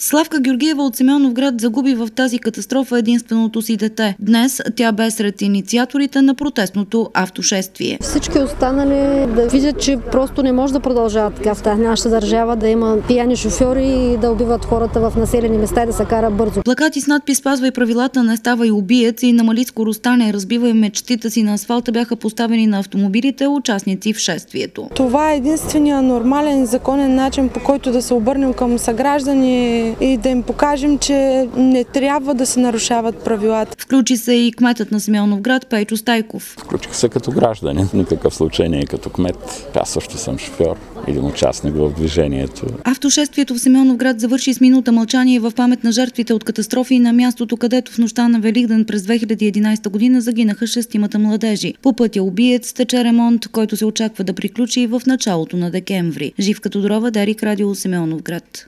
Славка Георгиева от Симеоновград загуби в тази катастрофа единственото си дете. Днес тя бе сред инициаторите на протестното автошествие. Всички останали да видят, че просто не може да продължават така в тази нашата държава, да има пияни шофьори и да убиват хората в населени места и да се кара бързо. Плакати с надпис "Спазвай правилата, не ставай убиец" и "Намали скоростта, не разбивай мечтите си" на асфалта бяха поставени на автомобилите, участници в шествието. Това е единствения нормален законен начин, по който да се обърнем към съграждани и да им покажем, че не трябва да се нарушават правилата. Включи се и кметът на Симеоновград Пейчо Стайков. Включих се като гражданин, в никакъв случай не и като кмет. Аз също съм шофьор, един участник в движението. Автошествието в Симеоновград завърши с минута мълчание в памет на жертвите от катастрофи на мястото, където в нощта на Великден през 2011 година загинаха 6 младежи. По пътя убиец тече ремонт, който се очаква да приключи в началото на декември. Живка Тодорова, Дарик, Радио Симеоновград.